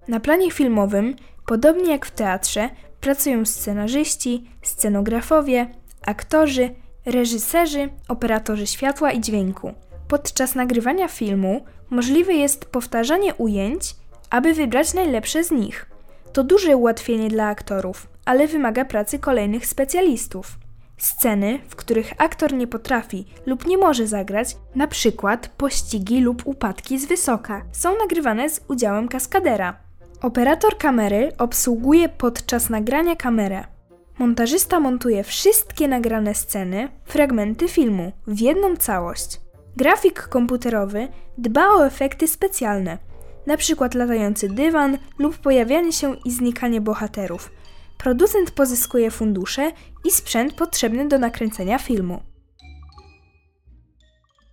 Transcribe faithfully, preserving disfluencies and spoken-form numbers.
Na planie filmowym, podobnie jak w teatrze, pracują scenarzyści, scenografowie, aktorzy, reżyserzy, operatorzy światła i dźwięku. Podczas nagrywania filmu możliwe jest powtarzanie ujęć, aby wybrać najlepsze z nich. To duże ułatwienie dla aktorów, ale wymaga pracy kolejnych specjalistów. Sceny, w których aktor nie potrafi lub nie może zagrać, na przykład pościgi lub upadki z wysoka, są nagrywane z udziałem kaskadera. Operator kamery obsługuje podczas nagrania kamerę. Montażysta montuje wszystkie nagrane sceny, fragmenty filmu w jedną całość. Grafik komputerowy dba o efekty specjalne, np. latający dywan lub pojawianie się i znikanie bohaterów. Producent pozyskuje fundusze i sprzęt potrzebny do nakręcenia filmu.